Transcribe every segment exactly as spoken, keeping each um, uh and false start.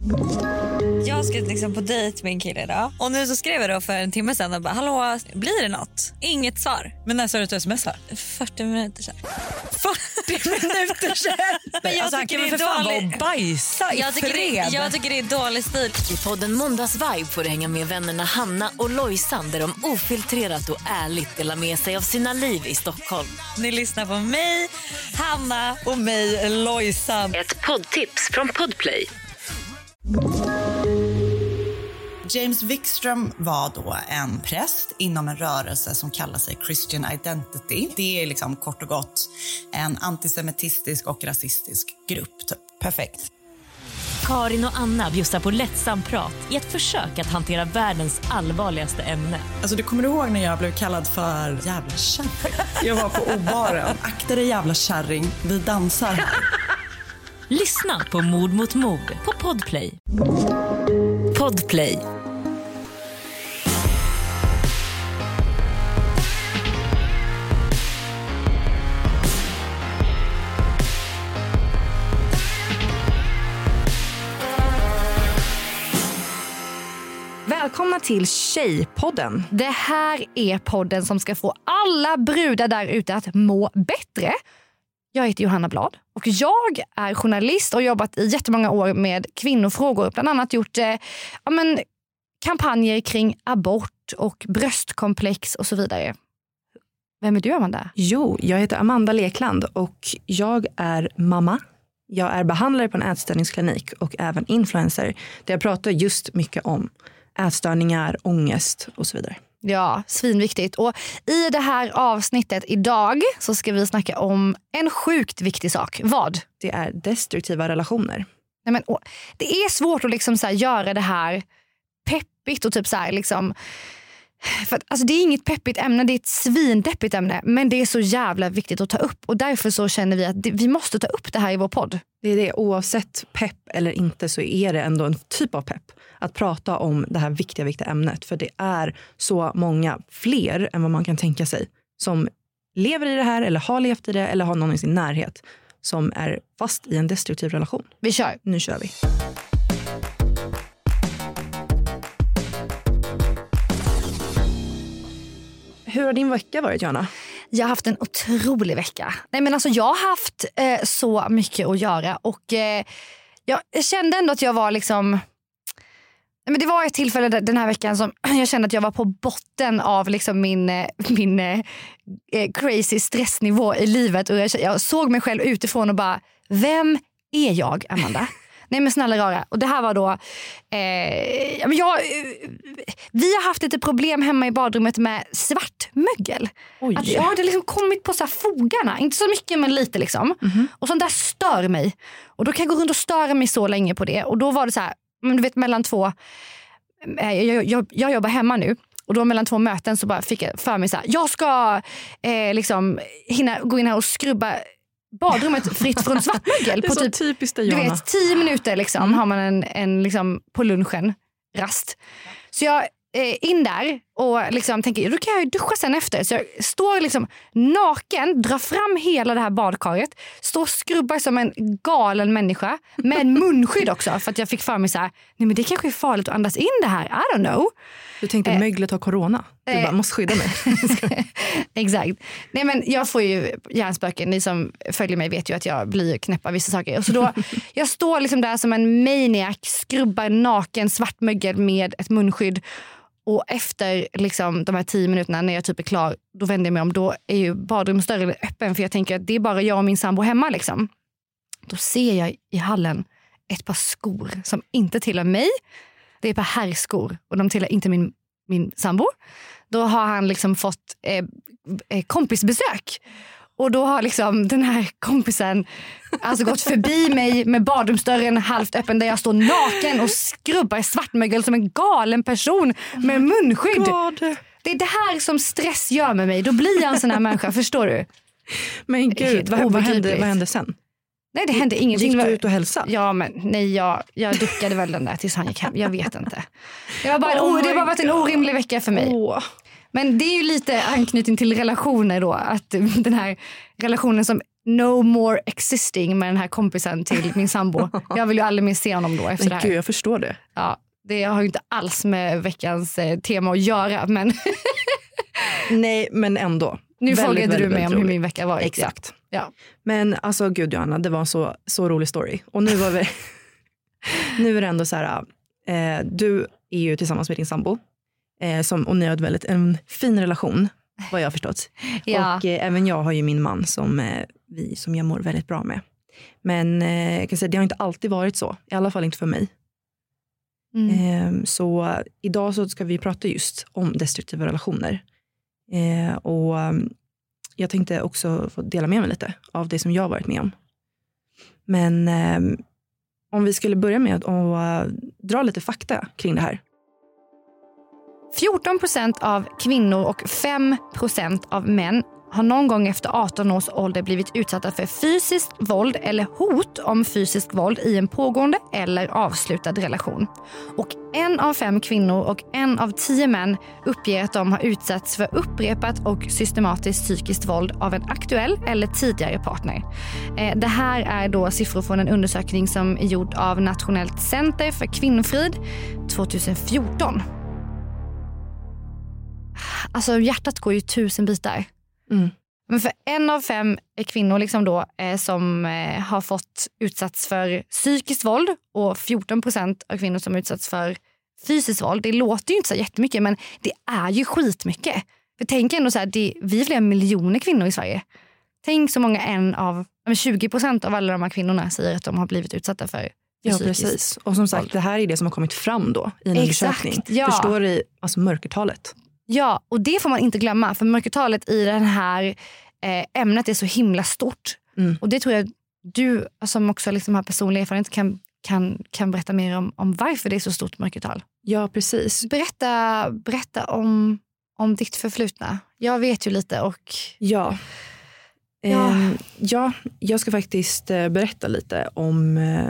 Jag ska liksom på dejt med en kille idag. Och nu så skrev jag då för en timme sedan och bara, hallå, blir det något? Inget svar. Men när sa du att du smsar? fyrtio minuter sedan. fyrtio minuter sedan? Men jag alltså, han tycker kan det väl är för fan dålig... vara och bajsa i jag tycker, fred. det, jag tycker det är dålig stil. I podden Måndagsvibe får du hänga med vännerna Hanna och Lojsan där de ofiltrerat och ärligt delar med sig av sina liv i Stockholm. Ni lyssnar på mig, Hanna och mig, Lojsan. Ett poddtips från Podplay. James Wikström var då en präst inom en rörelse som kallar sig Christian Identity. Det är liksom kort och gott en antisemitistisk och rasistisk grupp. Typ. Perfekt. Karin och Anna bjussar på lättsam prat i ett försök att hantera världens allvarligaste ämne. Alltså, du kommer du ihåg när jag blev kallad för jävla kärring? Jag var på O-baren. Akta dig jävla kärring, vi dansar. Lyssna på Mord mot mord på Podplay. Podplay. Välkomna till Tjejpodden. Det här är podden som ska få alla brudar där ute att må bättre. Jag heter Johanna Blad och jag är journalist och jobbat i jättemånga år med kvinnofrågor. Bland annat gjort eh, ja, men, kampanjer kring abort och bröstkomplex och så vidare. Vem är du, Amanda? Jo, jag heter Amanda Lekland och jag är mamma. Jag är behandlare på en ätstörningsklinik och även influencer. Där jag pratar just mycket om ätstörningar, ångest och så vidare. Ja, svinviktigt. Och i det här avsnittet idag så ska vi snacka om en sjukt viktig sak. Vad? Det är destruktiva relationer. Nej, men, och, det är svårt att liksom, så här, göra det här peppigt och typ så här, liksom... För att, alltså, det är inget peppigt ämne, det är ett svindeppigt ämne. Men det är så jävla viktigt att ta upp. Och därför så känner vi att det, vi måste ta upp det här i vår podd. Det är det, oavsett pepp eller inte så är det ändå en typ av pepp. Att prata om det här viktiga, viktiga ämnet. För det är så många fler än vad man kan tänka sig. Som lever i det här eller har levt i det eller har någon i sin närhet. Som är fast i en destruktiv relation. Vi kör. Nu kör vi. Hur har din vecka varit, Johanna? Jag har haft en otrolig vecka. Nej, men alltså, jag har haft eh, så mycket att göra. Och eh, jag kände ändå att jag var liksom... Nej, men det var ett tillfälle den här veckan som jag kände att jag var på botten av liksom min, min eh, crazy stressnivå i livet. Och jag, jag såg mig själv utifrån och bara, vem är jag, Amanda? Nej, men snälla rara. Och det här var då... Eh, jag, vi har haft lite problem hemma i badrummet med svartmögel. Oj. Att jag hade liksom kommit på så här fogarna. Inte så mycket, men lite liksom. Mm-hmm. Och sånt där stör mig. Och då kan jag gå runt och störa mig så länge på det. Och då var det så här... Men du vet, mellan två... Eh, jag, jag, jag jobbar hemma nu. Och då mellan två möten så bara fick jag för mig så här... Jag ska eh, liksom hinna gå in här och skrubba... badrummet fritt från svartmögel. Det är på så typ, typiskt det, du Johanna. vet, tio minuter liksom, mm. har man en, en liksom, på lunchen rast. Så jag eh, in där och liksom tänker, då kan jag ju duscha sen efter. Så jag står liksom naken, drar fram hela det här badkaret, står och skrubbar som en galen människa med en munskydd också, för att jag fick för mig så här, nej men det kanske är farligt att andas in det här, I don't know. Du tänkte eh, möglet har corona. Du eh, bara, måste skydda mig. Exakt. Nej, men jag får ju hjärnspöken. Ni som följer mig vet ju att jag blir knäpp av vissa saker. Och så då, jag står liksom där som en maniac, skrubbar naken svartmögel med ett munskydd. Och efter liksom de här tio minuterna när jag typ är klar, då vänder jag mig om. Då är ju badrumsdörren öppen, för jag tänker att det är bara jag och min sambo hemma liksom. Då ser jag i hallen ett par skor som inte tillhör mig. Det är ett par herrskor och de tillhör inte min, min sambo. Då har han liksom fått eh, kompisbesök. Och då har liksom den här kompisen alltså gått förbi mig med badrumsdörren halvt öppen, där jag står naken och skrubbar svartmögel som en galen person med munskydd. God. Det är det här som stress gör med mig. Då blir jag en sån här människa, förstår du? Men gud, vad, vad, hände, vad hände sen? Nej, det hände ingenting. Gick du ut och hälsa? Ja, men nej, jag, jag duckade väl den där tills han gick hem. Jag vet inte. Det har bara, oh det har bara varit en orimlig vecka för mig. Oh. Men det är ju lite anknytning till relationer då. Att den här relationen som no more existing med den här kompisen till min sambo. Jag vill ju aldrig mer se honom då efter Men det här. gud, jag förstår det. Ja, det har ju inte alls med veckans eh, tema att göra, men Nej, men ändå. nu väldigt, frågade väldigt, du mig väldigt om hur roligt. min vecka var. Exakt. Ja. Men alltså gud Johanna, det var en så, så rolig story. Och nu var vi nu är det ändå så här, eh, du är ju tillsammans med din sambo. Eh, som, och ni har ett väldigt, en fin relation, vad jag har förstått. Ja. Och eh, även jag har ju min man som, eh, vi, som jag mår väldigt bra med. Men eh, jag kan säga, det har inte alltid varit så. I alla fall inte för mig. Mm. Eh, så idag så ska vi prata just om destruktiva relationer. Eh, och um, jag tänkte också få dela med mig lite av det som jag har varit med om. Men eh, om vi skulle börja med att uh, dra lite fakta kring det här. fjorton procent av kvinnor och fem procent av män har någon gång efter arton års ålder blivit utsatta för fysiskt våld eller hot om fysiskt våld i en pågående eller avslutad relation. Och en av fem kvinnor och en av tio män uppger att de har utsatts för upprepat och systematiskt psykiskt våld av en aktuell eller tidigare partner. Det här är då siffror från en undersökning som är gjord av Nationellt center för kvinnofrid tjugohundrafjorton. Alltså hjärtat går ju tusen bitar. Mm. Men för en av fem kvinnor liksom då, eh, som eh, har fått utsatts för psykiskt våld och fjorton procent av kvinnor som utsatts för fysiskt våld. Det låter ju inte så jättemycket, men det är ju skitmycket. För tänk ändå så här, det, vi är flera miljoner kvinnor i Sverige. Tänk så många en av, tjugo procent av alla de här kvinnorna säger att de har blivit utsatta för Ja, psykiskt precis. Och som sagt, våld. det här är det som har kommit fram då i en Exakt, undersökning. ja. Förstår du alltså mörkertalet? Ja, och det får man inte glömma. För mörkertalet i det här eh, ämnet är så himla stort. Mm. Och det tror jag du som också liksom har personlig erfarenhet kan, kan, kan berätta mer om, om varför det är så stort mörkertal. Ja, precis. Berätta, berätta om, om ditt förflutna. Jag vet ju lite och... Ja. Ja. Ehm, ja, jag ska faktiskt eh, berätta lite om eh,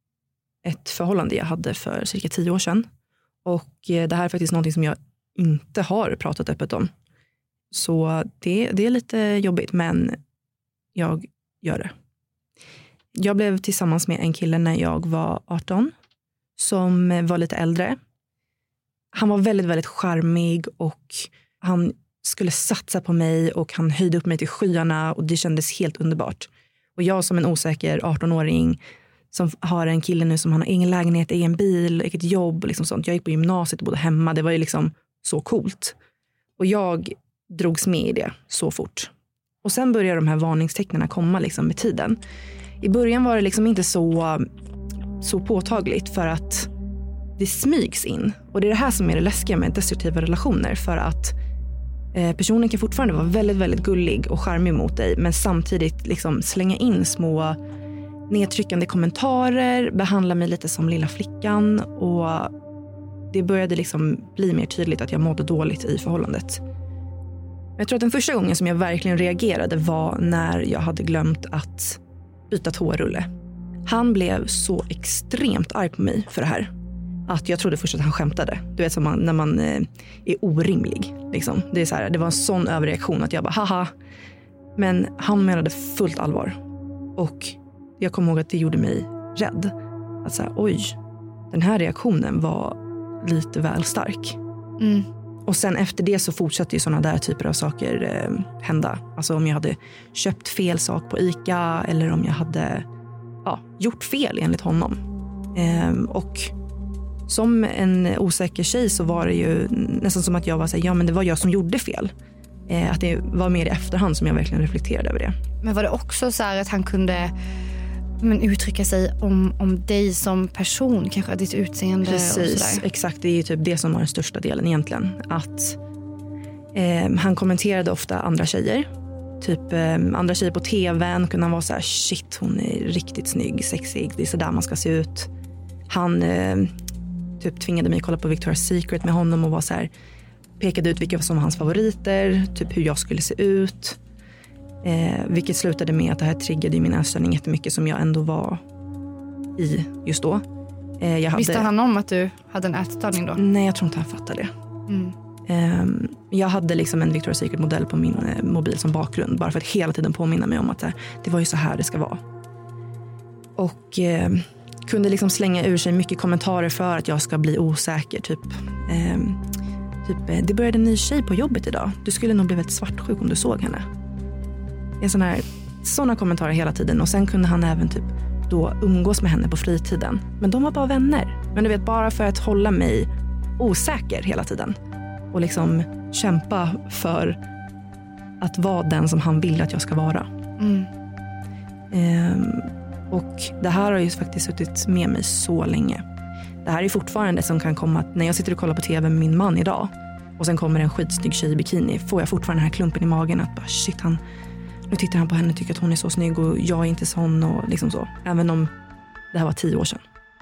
ett förhållande jag hade för cirka tio år sedan. Och eh, det här är faktiskt någonting som jag inte har pratat öppet om. Så det, det är lite jobbigt, men jag gör det. Jag blev tillsammans med en kille när jag var arton som var lite äldre. Han var väldigt, väldigt charmig och han skulle satsa på mig och han höjde upp mig till skyarna och det kändes helt underbart. Och jag som en osäker arton-åring som har en kille nu som han har egen lägenhet, egen bil, eget jobb och liksom sånt. Jag gick på gymnasiet och bodde hemma. Det var ju liksom så coolt. Och jag drogs med i det så fort. Och sen började de här varningstecknen komma liksom med tiden. I början var det liksom inte så, så påtagligt för att det smygs in. Och det är det här som är det läskiga med destruktiva relationer. För att eh, personen kan fortfarande vara väldigt, väldigt gullig och charmig mot dig. Men samtidigt liksom slänga in små nedtryckande kommentarer. Behandla mig lite som lilla flickan. Och det började liksom bli mer tydligt att jag mådde dåligt i förhållandet. Jag tror att den första gången som jag verkligen reagerade var när jag hade glömt att byta toarulle. Han blev så extremt arg på mig för det här. Att jag trodde först att han skämtade. Du vet som man, när man eh, är orimlig. Liksom. Det, är så här, det var en sån överreaktion att jag bara haha. Men han menade fullt allvar. Och jag kommer ihåg att det gjorde mig rädd. Att så här, oj, den här reaktionen var lite väl stark. Mm. Och sen efter det så fortsatte ju sådana där typer av saker eh, hända. Alltså om jag hade köpt fel sak på ICA eller om jag hade ja, gjort fel enligt honom. Eh, och som en osäker tjej så var det ju nästan som att jag var så här, ja men det var jag som gjorde fel. Eh, att det var mer i efterhand som jag verkligen reflekterade över det. Men var det också så här att han kunde men, uttrycka sig om, om dig som person, kanske ditt utseende? Precis, och sådär? Exakt. Det är ju typ det som var den största delen egentligen. Att eh, han kommenterade ofta andra tjejer. Typ eh, andra tjejer på tvn kunde han vara så här, shit hon är riktigt snygg, sexig, det är så där man ska se ut. Han eh, typ tvingade mig att kolla på Victoria's Secret med honom och var så här, pekade ut vilka som var hans favoriter, typ hur jag skulle se ut. Eh, vilket slutade med att det här triggade min ätstörning jättemycket som jag ändå var i just då. Eh, jag hade... Visste han om att du hade en ätstörning då? Nej, jag tror inte han fattade det. Mm. Um, jag hade liksom en Victoria's Secret-modell på min eh, mobil som bakgrund. Bara för att hela tiden påminna mig om att det, det var ju så här det ska vara. Och eh, kunde liksom slänga ur sig mycket kommentarer för att jag ska bli osäker. Typ, eh, typ det började en ny tjej på jobbet idag. Du skulle nog bli väldigt svartsjuk om du såg henne. En sån här, såna kommentarer hela tiden. Och sen kunde han även typ då umgås med henne på fritiden. Men de var bara vänner. Men du vet, bara för att hålla mig osäker hela tiden. Och liksom kämpa för att vara den som han vill att jag ska vara. Mm. Ehm, och det här har ju faktiskt suttit med mig så länge. Det här är fortfarande som kan komma att när jag sitter och kollar på tv med min man idag och sen kommer en skitsnygg tjej i bikini, får jag fortfarande den här klumpen i magen att bara shit, han, nu tittar han på henne och tycker att hon är så snygg och jag är inte sån och liksom så. Även om det här var tio år sedan.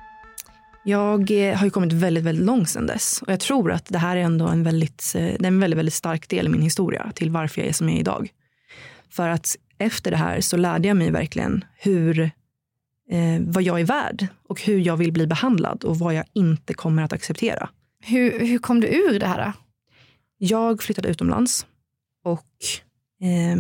Jag har ju kommit väldigt, väldigt långt sedan dess. Och jag tror att det här är ändå en väldigt, det är en väldigt, väldigt stark del i min historia till varför jag är som jag är idag. För att efter det här så lärde jag mig verkligen hur, eh, vad jag är värd och hur jag vill bli behandlad och vad jag inte kommer att acceptera. Hur, hur kom du ur det här då? Jag flyttade utomlands och eh,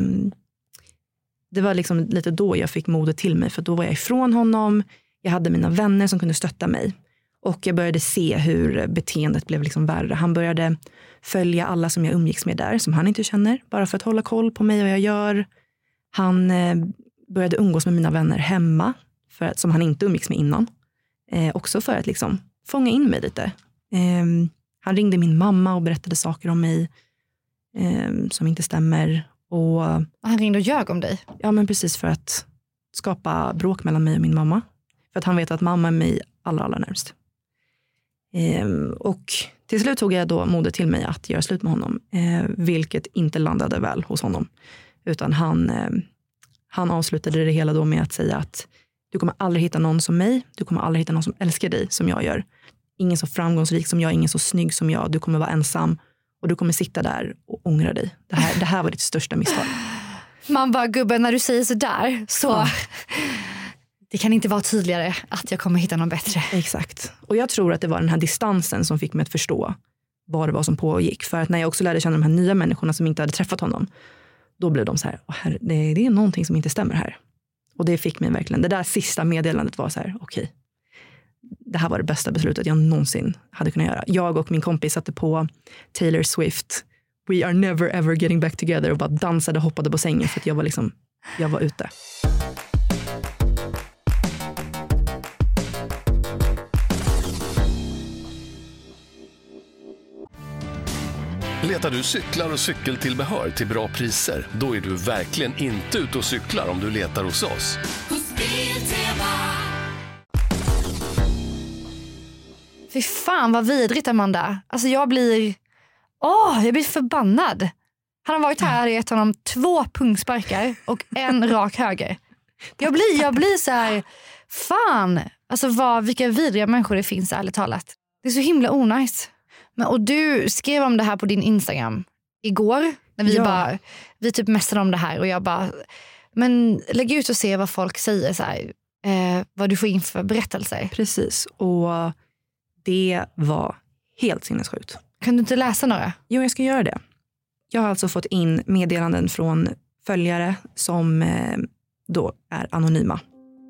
det var liksom lite då jag fick modet till mig, för då var jag ifrån honom. Jag hade mina vänner som kunde stötta mig. Och jag började se hur beteendet blev liksom värre. Han började följa alla som jag umgicks med där, som han inte känner. Bara för att hålla koll på mig och vad jag gör. Han eh, började umgås med mina vänner hemma. För att, som han inte umgicks med innan. Eh, också för att liksom fånga in mig lite. Eh, han ringde min mamma och berättade saker om mig. Eh, som inte stämmer. Och, han ringde och ljög om dig? Ja, men precis, för att skapa bråk mellan mig och min mamma. För att han vet att mamma är mig allra, allra närmst. Ehm, och till slut tog jag då modet till mig att göra slut med honom. Eh, vilket inte landade väl hos honom. Utan han, eh, han avslutade det hela då med att säga att du kommer aldrig hitta någon som mig. Du kommer aldrig hitta någon som älskar dig som jag gör. Ingen så framgångsrik som jag, ingen så snygg som jag. Du kommer vara ensam och du kommer sitta där och ångra dig. Det här, det här var ditt största misstag. Man bara, gubben, när du säger så där så... Ja. Det kan inte vara tydligare att jag kommer hitta någon bättre. Exakt. Och jag tror att det var den här distansen som fick mig att förstå vad det var som pågick. För att när jag också lärde känna de här nya människorna som inte hade träffat honom, då blev de så här, här det, det är någonting som inte stämmer här. Och det fick mig verkligen, det där sista meddelandet var så här, okej. Okay, det här var det bästa beslutet jag någonsin hade kunnat göra. Jag och min kompis satte på Taylor Swift, We are never ever getting back together, och bara dansade och hoppade på sängen för att jag var liksom, jag var ute. Letar du cyklar och cykeltillbehör till bra priser? Då är du verkligen inte ute och cyklar om du letar hos oss. Fy fan vad vidrigt, Amanda. Alltså jag blir... Åh, jag blir förbannad. Han har varit här och gett honom två pungsparkar och en rak höger. Jag blir, jag blir så här... Fan, alltså vad, vilka vidriga människor det finns, ärligt talat. Det är så himla onajs. Men, och du skrev om det här på din Instagram igår. När vi, ja. bara, vi typ mässade om det här och jag bara... Men lägg ut och se vad folk säger så här. Eh, vad du får in för berättelser. Precis, och det var helt sinnessjukt. Kan du inte läsa några? Jo, jag ska göra det. Jag har alltså fått in meddelanden från följare som eh, då är anonyma.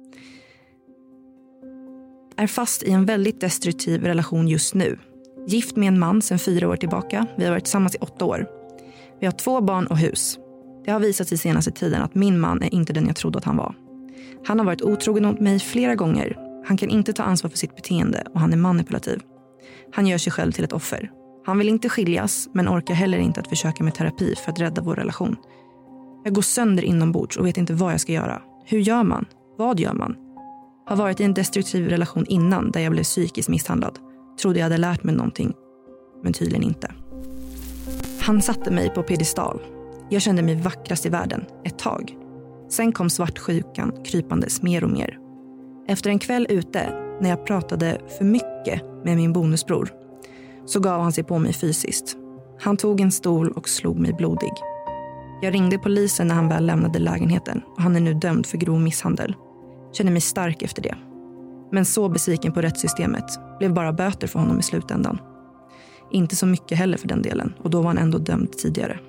Är fast i en väldigt destruktiv relation just nu. Gift med en man sedan fyra år tillbaka. Vi har varit tillsammans i åtta år. Vi har två barn och hus. Det har visat sig senaste tiden att min man är inte den jag trodde att han var. Han har varit otrogen mot mig flera gånger. Han kan inte ta ansvar för sitt beteende och han är manipulativ. Han gör sig själv till ett offer. Han vill inte skiljas men orkar heller inte att försöka med terapi för att rädda vår relation. Jag går sönder inombords och vet inte vad jag ska göra. Hur gör man? Vad gör man? Har varit i en destruktiv relation innan där jag blev psykiskt misshandlad. Trodde jag hade lärt mig någonting, men tydligen inte. Han satte mig på pedestal. Jag kände mig vackrast i världen, ett tag. Sen kom svartsjukan krypandes mer och mer. Efter en kväll ute, när jag pratade för mycket med min bonusbror, så gav han sig på mig fysiskt. Han tog en stol och slog mig blodig. Jag ringde polisen när han väl lämnade lägenheten och han är nu dömd för grov misshandel. Känner mig stark efter det. Men så besviken på rättssystemet, blev bara böter för honom i slutändan. Inte så mycket heller för den delen. Och då var han ändå dömd tidigare.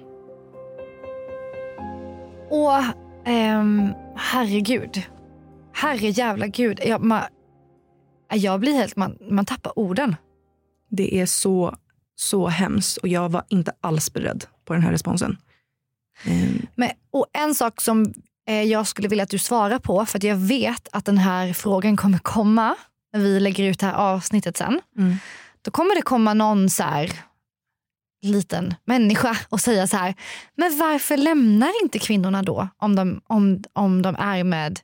Och ehm, herregud. Herre jävla gud. Jag, man, jag blir helt, man, man tappar orden. Det är så, så hemskt. Och jag var inte alls beredd på den här responsen. Mm. Men, och en sak som eh, jag skulle vilja att du svarar på, för att jag vet att den här frågan kommer komma när vi lägger ut det här avsnittet sen. Mm. Då kommer det komma någon så här liten människa och säga så här: men varför lämnar inte kvinnorna då om de, om, om de är med,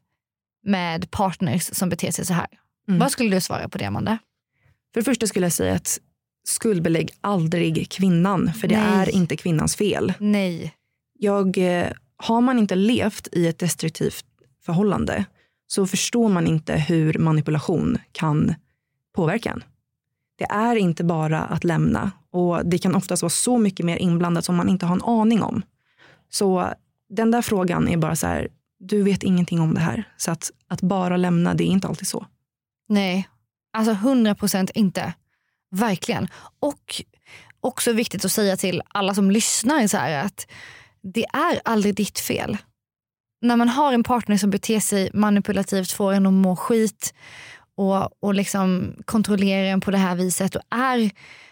med partners som beter sig så här? Mm. Vad skulle du svara på det, Amanda? För det första skulle jag säga att skuldbelägg aldrig kvinnan, för det Nej. är inte kvinnans fel. Nej. Jag, har man inte levt i ett destruktivt förhållande så förstår man inte hur manipulation kan påverka en. Det är inte bara att lämna, och det kan oftast vara så mycket mer inblandat som man inte har en aning om. Så den där frågan är bara så här: du vet ingenting om det här. Så att, att bara lämna, det är inte alltid så. Nej, alltså hundra procent inte. Verkligen. Och också viktigt att säga till alla som lyssnar så här att det är aldrig ditt fel. När man har en partner som beter sig manipulativt, får en att må skit och, och liksom kontrollerar en på det här viset och är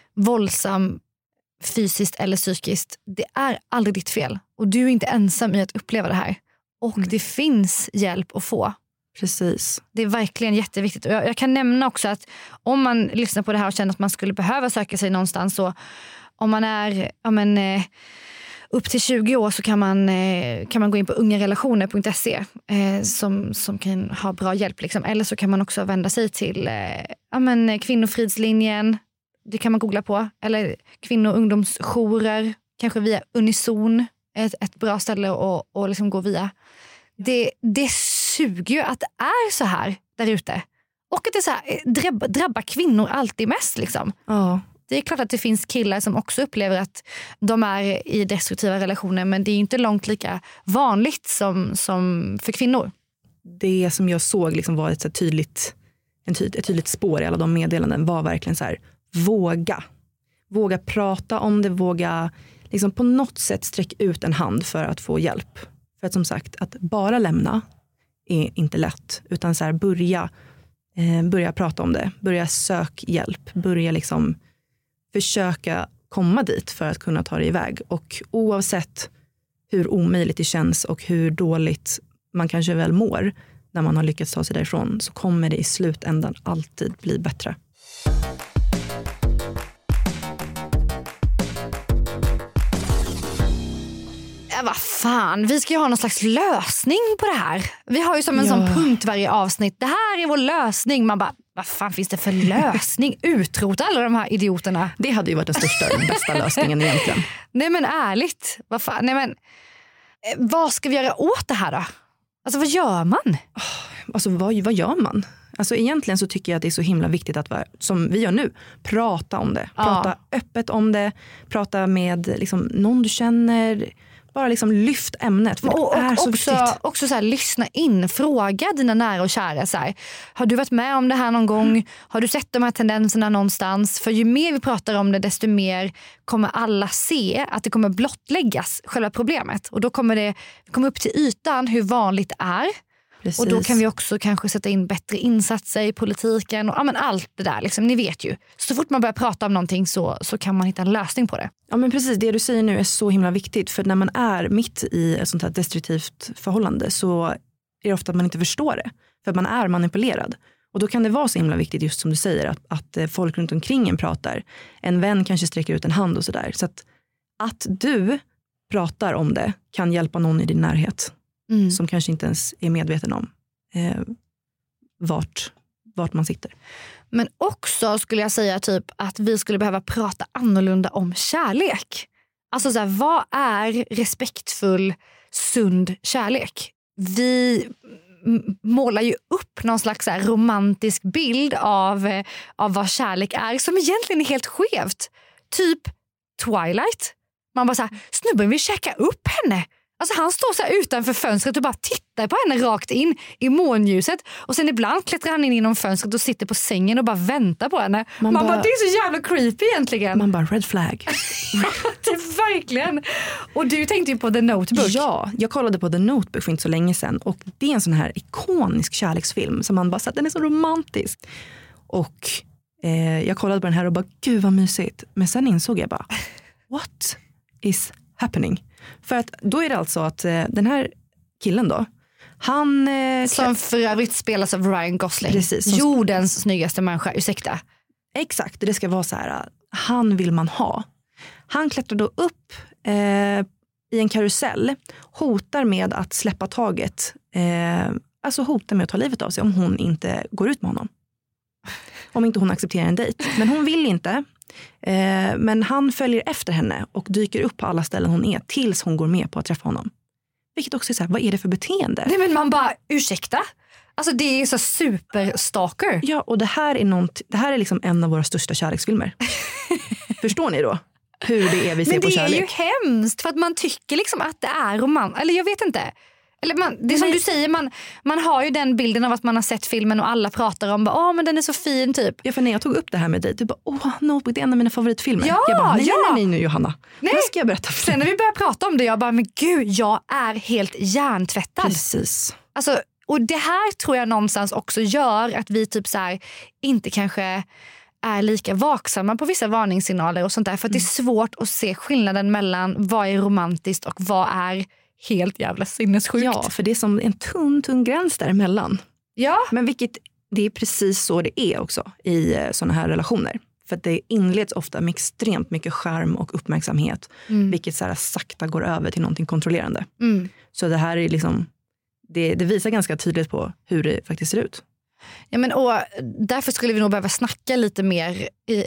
våldsam fysiskt eller psykiskt, det är aldrig ditt fel. Och du är inte ensam i att uppleva det här. Och mm. det finns hjälp att få. Precis. Det är verkligen jätteviktigt. Och jag, jag kan nämna också att om man lyssnar på det här och känner att man skulle behöva söka sig någonstans, så om man är ja men, eh, upp till tjugo år så kan man, eh, kan man gå in på ungarelationer punkt se eh, som, som kan ha bra hjälp. Liksom. Eller så kan man också vända sig till eh, ja men, Kvinnofridslinjen. Det kan man googla på. Eller kvinno- och ungdomsjourer. Kanske via Unison. Ett, ett bra ställe att och liksom gå via. Det, det suger ju att det är så här där ute. Och att det så här, drabbar, drabbar kvinnor alltid mest. Liksom. Ja. Det är klart att det finns killar som också upplever att de är i destruktiva relationer. Men det är inte långt lika vanligt som, som för kvinnor. Det som jag såg liksom var ett, så tydligt, en tyd, ett tydligt spår i alla de meddelanden var verkligen så här: våga. Våga prata om det, våga liksom på något sätt sträcka ut en hand för att få hjälp. För att som sagt, att bara lämna är inte lätt. Utan så här, börja, eh, börja prata om det. Börja söka hjälp. Börja liksom försöka komma dit för att kunna ta det iväg. Och oavsett hur omöjligt det känns och hur dåligt man kanske väl mår när man har lyckats ta sig därifrån, så kommer det i slutändan alltid bli bättre. Ja, vad fan, vi ska ju ha någon slags lösning på det här. Vi har ju som en ja. sån punkt varje avsnitt. Det här är vår lösning. Man bara, vad fan finns det för lösning? Utrota alla de här idioterna. Det hade ju varit den största, den bästa lösningen egentligen. Nej men ärligt, vad fan, nej men eh, vad ska vi göra åt det här då? Alltså vad gör man? Alltså vad, vad gör man? Alltså egentligen så tycker jag att det är så himla viktigt att, som vi gör nu, prata om det. Prata ja. öppet om det. Prata med liksom, någon du känner. Bara liksom lyft ämnet, för och, det är och så också, viktigt. också så här, lyssna in, fråga dina nära och kära. Så här, har du varit med om det här någon gång? Mm. Har du sett de här tendenserna någonstans? För ju mer vi pratar om det, desto mer kommer alla se att det kommer blottläggas själva problemet. Och då kommer det komma upp till ytan hur vanligt det är. Precis. Och då kan vi också kanske sätta in bättre insatser i politiken och ja, men allt det där, liksom, ni vet ju. Så fort man börjar prata om någonting så, så kan man hitta en lösning på det. Ja men precis, det du säger nu är så himla viktigt. För när man är mitt i ett sånt här destruktivt förhållande så är det ofta att man inte förstår det. För att man är manipulerad. Och då kan det vara så himla viktigt, just som du säger, att, att folk runt omkring en pratar. En vän kanske sträcker ut en hand och sådär. Så att, att du pratar om det kan hjälpa någon i din närhet. Mm. Som kanske inte ens är medveten om eh, vart, vart man sitter. Men också skulle jag säga typ att vi skulle behöva prata annorlunda om kärlek. Alltså så här, vad är respektfull, sund kärlek? Vi m- målar ju upp någon slags så här romantisk bild av, eh, av vad kärlek är som egentligen är helt skevt. Typ Twilight. Man bara så här, snubben vill käka upp henne. Alltså han står så här utanför fönstret och bara tittar på henne rakt in i månljuset. Och sen ibland klättrar han in genom fönstret och sitter på sängen och bara väntar på henne. Man, man bara, bara, det är så jävla creepy egentligen. Man bara, red flag. Det är verkligen. Och du tänkte ju på The Notebook. Ja, jag kollade på The Notebook för inte så länge sedan. Och det är en sån här ikonisk kärleksfilm som man bara säger, den är så romantisk. Och eh, jag kollade på den här och bara, gud vad mysigt. Men sen insåg jag bara, what is happening? För att då är det alltså att eh, den här killen då, han... Eh, som för övrigt spelas av Ryan Gosling. Precis, jordens snyggaste människa, ursäkta. Exakt, det ska vara så här, han vill man ha. Han klättrar då upp eh, i en karusell, hotar med att släppa taget, eh, alltså hotar med att ta livet av sig om hon inte går ut med honom. Om inte hon accepterar en dejt. Men hon vill inte. Eh, men han följer efter henne och dyker upp på alla ställen hon är tills hon går med på att träffa honom. Vilket också är så här, vad är det för beteende? Nej men man bara, ursäkta? Alltså det är så superstalker. Ja, och det här är, något, det här är liksom en av våra största kärleksfilmer. Förstår ni då? Hur det är vi ser men på kärlek. Men det är ju hemskt för att man tycker liksom att det är roman. Eller jag vet inte. Eller man, det är som du säger, man, man har ju den bilden av att man har sett filmen och alla pratar om åh men den är så fin typ. Ja, för när jag tog upp det här med dig, du bara, åh, Notebook, det är en av mina favoritfilmer. Ja, jag bara, nej, ja. nej, nej, nu Johanna. Nej. Vad ska jag berätta för dig? Sen när vi börjar prata om det, jag bara, men gud, jag är helt hjärntvättad. Precis. Alltså, och det här tror jag någonstans också gör att vi typ så här, inte kanske är lika vaksamma på vissa varningssignaler och sånt där. För att mm. det är svårt att se skillnaden mellan vad är romantiskt och vad är helt jävla sinnessjukt. Ja, för det är som en tunn, tunn gräns däremellan. Ja. Men vilket, det är precis så det är också i såna här relationer. För att det inleds ofta med extremt mycket skärm och uppmärksamhet. Mm. Vilket så här sakta går över till någonting kontrollerande. Mm. Så det här är liksom, det, det visar ganska tydligt på hur det faktiskt ser ut. Ja, men, och därför skulle vi nog behöva snacka lite mer i,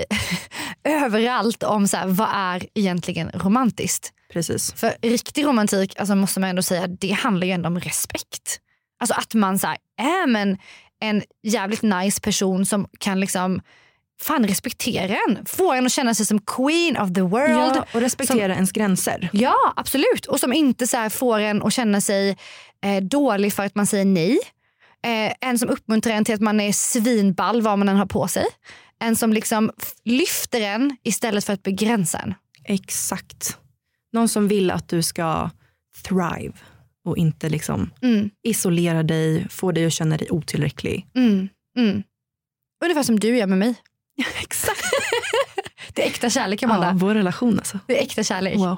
överallt om så här, vad är egentligen romantiskt. Precis. För riktig romantik, alltså måste man ändå säga, det handlar ju ändå om respekt. Alltså att man så här, är men en jävligt nice person som kan liksom fan respektera en. Få en att känna sig som queen of the world. Ja, och respektera som, ens gränser. Ja, absolut. Och som inte så här, får en att känna sig eh, dålig för att man säger nej. Eh, en som uppmuntrar en till att man är svinball vad man än har på sig. En som liksom lyfter en istället för att begränsa en. Exakt. Någon som vill att du ska thrive och inte liksom mm. isolera dig, få dig att känna dig otillräcklig. Mm. Mm. Ungefär som du gör med mig. Exakt. Det är äkta kärlek, Amanda. Ja, vår relation alltså. Det är äkta kärlek. Wow.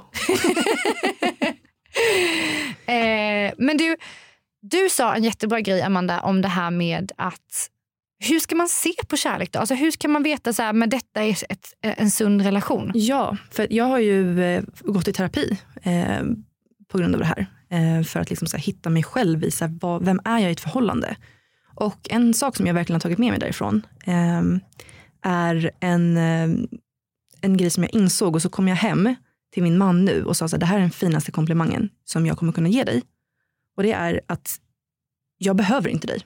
eh, men du, du sa en jättebra grej, Amanda, om det här med att hur ska man se på kärlek då? Alltså hur ska man veta så här, men detta är ett, en sund relation? Ja, för jag har ju eh, gått i terapi eh, på grund av det här. Eh, för att liksom, så här, hitta mig själv i så här, vad, vem är jag i ett förhållande? Och en sak som jag verkligen har tagit med mig därifrån eh, är en, eh, en grej som jag insåg. Och så kom jag hem till min man nu och sa så här, det här är den finaste komplimangen som jag kommer kunna ge dig. Och det är att jag behöver inte dig.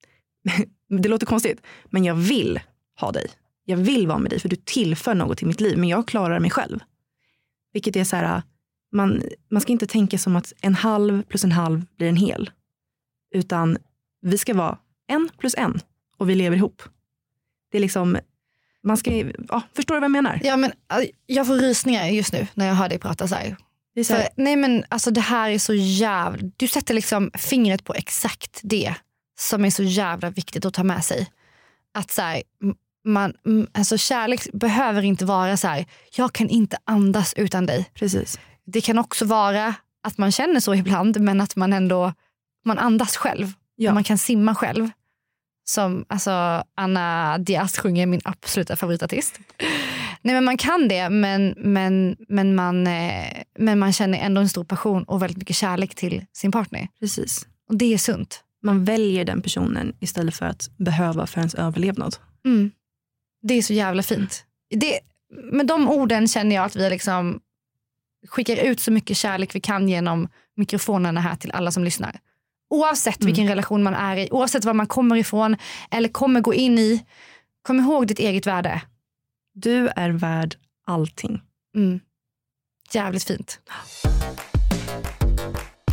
Det låter konstigt, men jag vill ha dig. Jag vill vara med dig för du tillför något till mitt liv. Men jag klarar mig själv. Vilket är så här, man, man ska inte tänka som att en halv plus en halv blir en hel. Utan vi ska vara en plus en och vi lever ihop. Det är liksom, man ska, ja, förstår du vad jag menar? Ja, men jag får rysningar just nu när jag hör dig prata så här. Det är så här. För, nej men alltså det här är så jävla, du sätter liksom fingret på exakt det som är så jävla viktigt att ta med sig. Att så här, man, alltså kärlek behöver inte vara så här, jag kan inte andas utan dig. Precis. Det kan också vara att man känner så ibland, men att man ändå, man andas själv. Ja. Man kan simma själv. Som alltså Anna Diaz sjunger, min absoluta favoritartist. Nej, men man kan det, men, men, men, man, eh, men man känner ändå en stor passion och väldigt mycket kärlek till sin partner. Precis. Och det är sunt. Man väljer den personen istället för att behöva för ens överlevnad. Mm. Det är så jävla fint. Det, med de orden känner jag att vi liksom skickar ut så mycket kärlek vi kan genom mikrofonerna här till alla som lyssnar. Oavsett mm. vilken relation man är i, oavsett var man kommer ifrån eller kommer gå in i, kom ihåg ditt eget värde. Du är värd allting. Mm. Jävligt fint.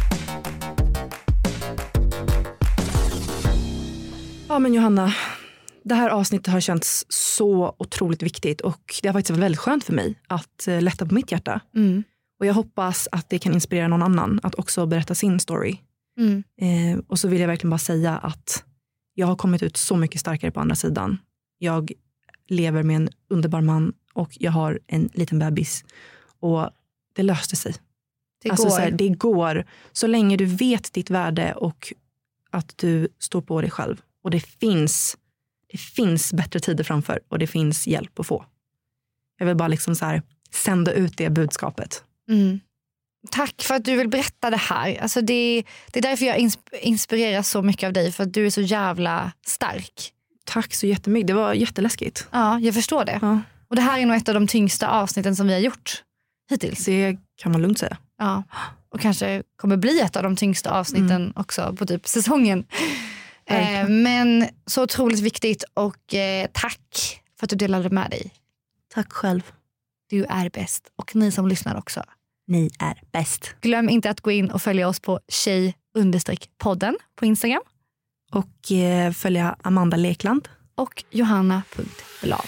Ja, men Johanna, det här avsnittet har känts så otroligt viktigt och det har faktiskt varit väldigt skönt för mig att uh, lätta på mitt hjärta. Mm. Och jag hoppas att det kan inspirera någon annan att också berätta sin story. Mm. Eh, och så vill jag verkligen bara säga att jag har kommit ut så mycket starkare på andra sidan. Jag lever med en underbar man och jag har en liten bebis. Och det löste sig. Det alltså, går. Så här, det går. Så länge du vet ditt värde och att du står på dig själv. Och det finns, det finns bättre tider framför och det finns hjälp att få. Jag vill bara liksom så här sända ut det budskapet. Mm. Tack för att du vill berätta det här. Alltså det, det är därför jag insp- inspireras så mycket av dig. För att du är så jävla stark. Tack så jättemycket. Det var jätteläskigt. Ja, jag förstår det. Ja. Och det här är nog ett av de tyngsta avsnitten som vi har gjort hittills. Det kan man lugnt säga. Ja. Och kanske kommer bli ett av de tyngsta avsnitten mm. också på typ säsongen. Eh, men så otroligt viktigt och eh, tack för att du delade med dig. Tack själv. Du är bäst. Och ni som lyssnar också. Ni är bäst. Glöm inte att gå in och följa oss på tjej understreck podden på Instagram. Och eh, följa Amanda Lekland. Och Johanna punkt blad.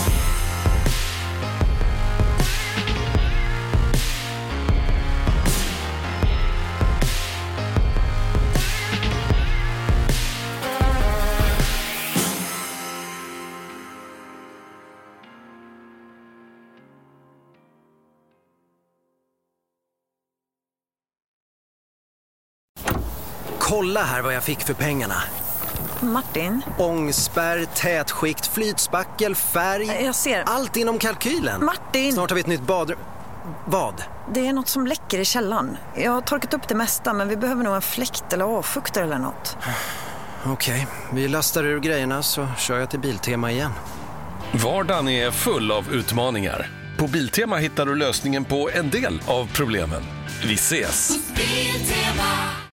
Kolla här vad jag fick för pengarna. Martin? Ångspärr, tätskikt, flytspackel, färg. Jag ser. Allt inom kalkylen. Martin! Snart har vi ett nytt badrum. Vad? Det är något som läcker i källaren. Jag har torkat upp det mesta, men vi behöver nog en fläkt eller avfuktare eller något. Okej, vi lastar ur grejerna så kör jag till Biltema igen. Vardagen är full av utmaningar. På Biltema hittar du lösningen på en del av problemen. Vi ses!